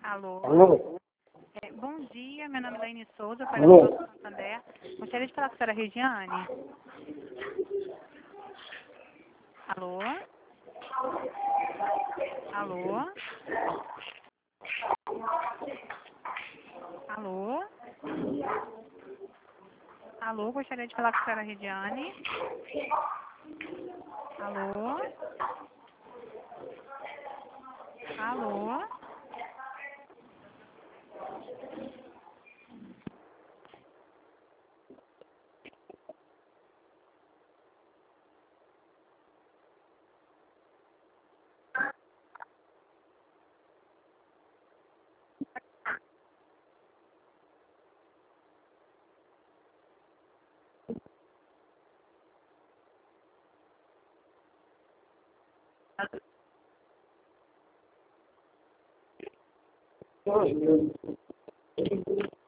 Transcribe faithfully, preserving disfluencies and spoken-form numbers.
Alô? Alô? É, bom dia, meu nome é Laine Souza, pai Alô? do Santander. Gostaria de falar com a senhora Regiane. Alô? Alô? Alô? Alô, gostaria de falar com a senhora Regiane. Alô? Alô? Oi.